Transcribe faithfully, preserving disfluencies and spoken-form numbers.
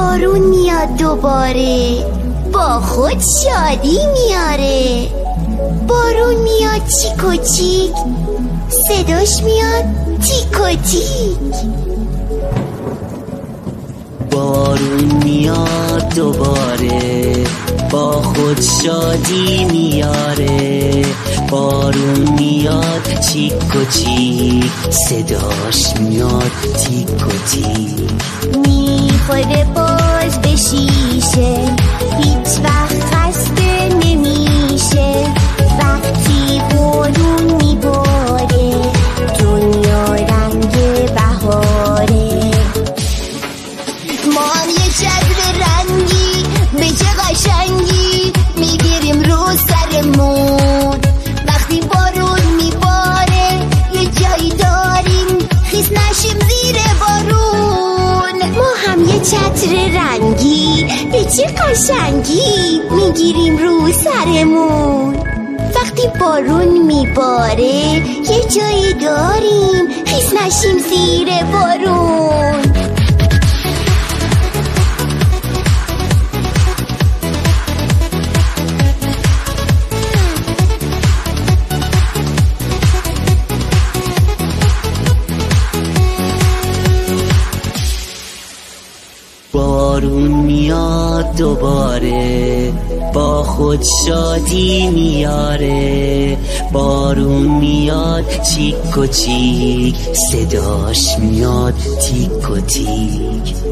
بارون میاد دوباره، با خود شادی میاره. بارون میاد چیک و چیک، صداش میاد تیک و تیک. بارون میاد دوباره، با خود شادی میاره. بارون میاد چیک و چیک، صداش میاد تیک و تیک. میخوره باز به شیشه، هیچ وقت خسته نمیشه. وقتی بارون میباره، دنیا رنگ بهاره. ما هم یه چتر رنگی به چه قشنگی میگیریم رو سرمون. وقتی بارون میباره یه جایی داریم خیس نشیم زیر بارون. ما هم یه چتر رنگی به چه قشنگی میگیریم رو سرمون. وقتی بارون میباره یه جایی داریم خیس نشیم زیر بارون. بارون میاد دوباره، با خود شادی میاره. بارون میاد چیک و چیک، صداش میاد تیک و تیک.